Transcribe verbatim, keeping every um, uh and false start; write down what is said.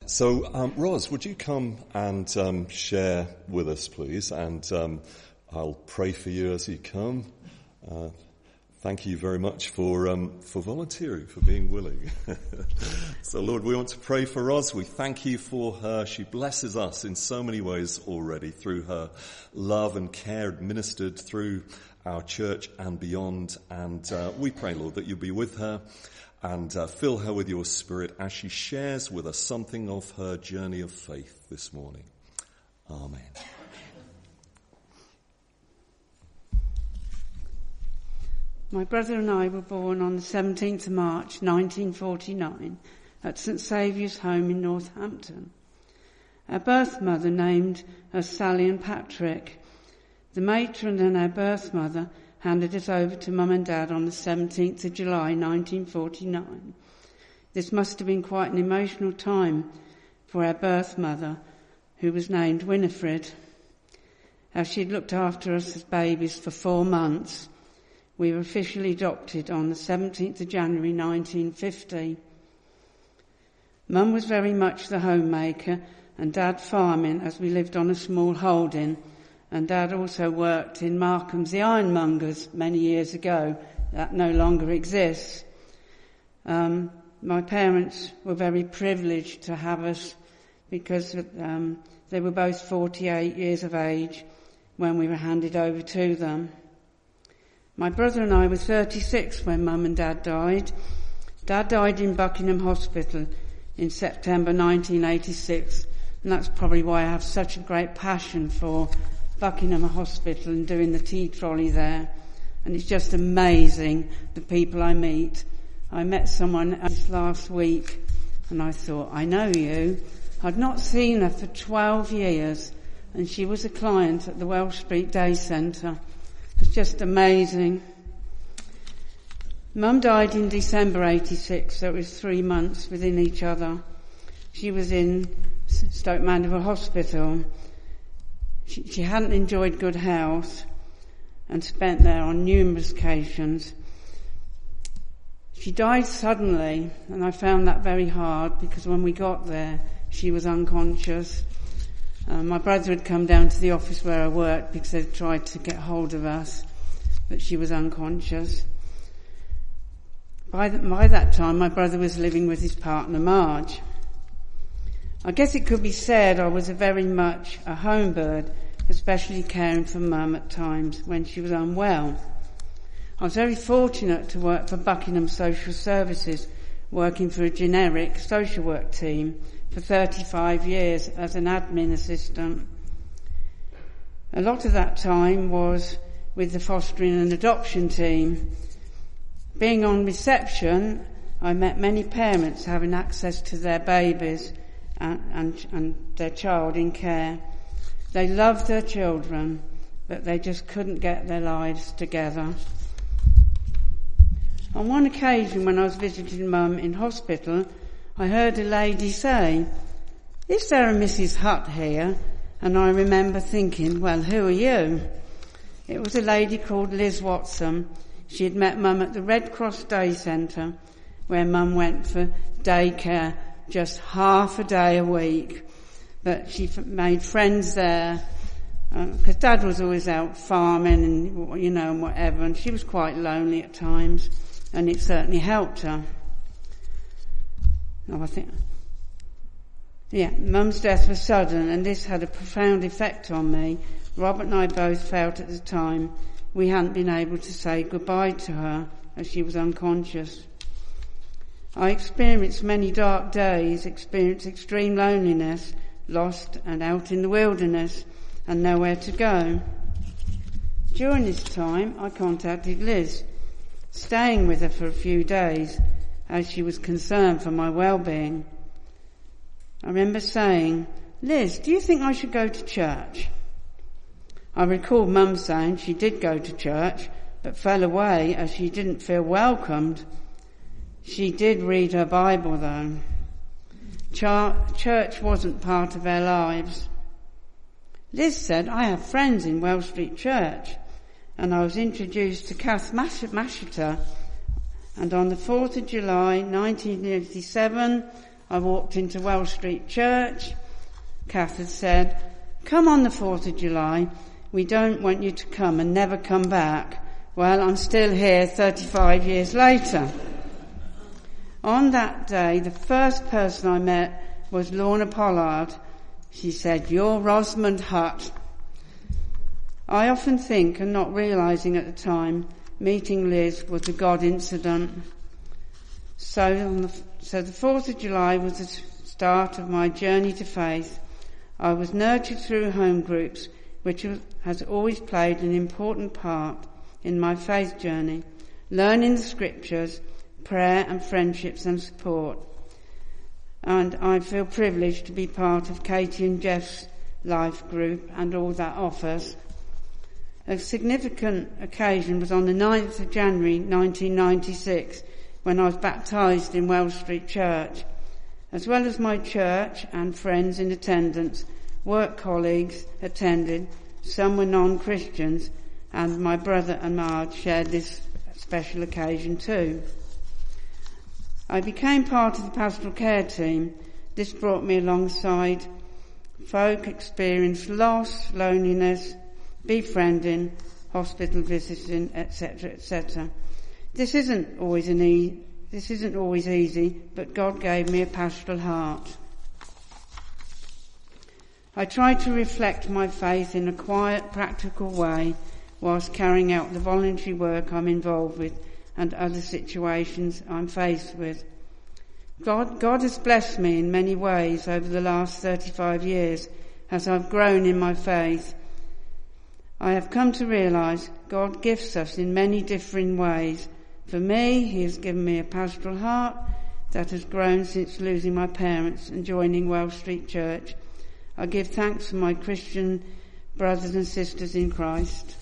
so, um, Ros, would you come and um, share with us, please? And um, I'll pray for you as you come. Uh, thank you very much for um, for volunteering, for being willing. So, Lord, we want to pray for Ros. We thank you for her. She blesses us in so many ways already through her love and care administered through our church and beyond. And uh, we pray, Lord, that you'll be with her and uh, fill her with your Spirit as she shares with us something of her journey of faith this morning. Amen. My brother and I were born on the seventeenth of March nineteen forty-nine at St Saviour's Home in Northampton. Our birth mother named us Sally and Patrick. The matron and our birth mother handed us over to Mum and Dad on the seventeenth of July nineteen forty-nine. This must have been quite an emotional time for our birth mother, who was named Winifred. As she'd looked after us as babies for four months, we were officially adopted on the seventeenth of January nineteen fifty. Mum was very much the homemaker and Dad farming, as we lived on a small holding, and Dad also worked in Markham's the Ironmongers many years ago. That no longer exists. Um, my parents were very privileged to have us because um, they were both forty-eight years of age when we were handed over to them. My brother and I were thirty-six when Mum and Dad died. Dad died in Buckingham Hospital in September nineteen eighty-six, and that's probably why I have such a great passion for Buckingham Hospital and doing the tea trolley there. And it's just amazing the people I meet. I met someone this last week and I thought, I know you. I'd not seen her for twelve years and she was a client at the Welsh Street Day Centre. It's just amazing. Mum died in December eighty-six, so it was three months within each other. She was in Stoke Mandeville Hospital. She, she hadn't enjoyed good health and spent there on numerous occasions. She died suddenly, and I found that very hard because when we got there, she was unconscious. Uh, my brother had come down to the office where I worked because they'd tried to get hold of us, but she was unconscious. By, the, by that time, my brother was living with his partner, Marge. I guess it could be said I was a very much a home bird, especially caring for Mum at times when she was unwell. I was very fortunate to work for Buckingham Social Services, working for a generic social work team for thirty-five years as an admin assistant. A lot of that time was with the fostering and adoption team. Being on reception, I met many parents having access to their babies and, and, and their child in care. They loved their children, but they just couldn't get their lives together. On one occasion when I was visiting Mum in hospital, I heard a lady say, "Is there a Missus Hutt here?" And I remember thinking, well, who are you? It was a lady called Liz Watson. She had met Mum at the Red Cross Day Centre, where Mum went for daycare just half a day a week. But she f- made friends there, because uh, Dad was always out farming and, you know, and whatever, and she was quite lonely at times, and it certainly helped her. Oh, I think, yeah, Mum's death was sudden, and this had a profound effect on me. Robert and I both felt at the time we hadn't been able to say goodbye to her as she was unconscious. I experienced many dark days, experienced extreme loneliness, lost and out in the wilderness and nowhere to go. During this time, I contacted Liz, staying with her for a few days as she was concerned for my well-being. I remember saying, "Liz, do you think I should go to church?" I recall Mum saying she did go to church, but fell away as she didn't feel welcomed. She did read her Bible, though. Ch- church wasn't part of our lives. Liz said, "I have friends in Welsh Street Church," and I was introduced to Kath Mashiter, and on the fourth of July nineteen eighty-seven, I walked into Wells Street Church. Kath had said, "Come on the fourth of July. We don't want you to come and never come back." Well, I'm still here thirty-five years later. On that day, the first person I met was Lorna Pollard. She said, "You're Rosamond Hutt." I often think, and not realising at the time, meeting Liz was a God incident. So, on the, so the fourth of July was the start of my journey to faith. I was nurtured through home groups, which has always played an important part in my faith journey, learning the scriptures, prayer and friendships and support. And I feel privileged to be part of Katie and Jeff's life group and all that offers. A significant occasion was on the ninth of January nineteen ninety-six, when I was baptised in Wells Street Church. As well as my church and friends in attendance, work colleagues attended, some were non-Christians, and my brother and Marge shared this special occasion too. I became part of the pastoral care team. This brought me alongside folk experiencing loss, loneliness, befriending, hospital visiting, et cetera, et cetera. This isn't always an e- this isn't always easy, but God gave me a pastoral heart. I try to reflect my faith in a quiet, practical way whilst carrying out the voluntary work I'm involved with and other situations I'm faced with. God, God has blessed me in many ways over the last thirty-five years as I've grown in my faith. I have come to realise God gifts us in many different ways. For me, he has given me a pastoral heart that has grown since losing my parents and joining Wells Street Church. I give thanks for my Christian brothers and sisters in Christ.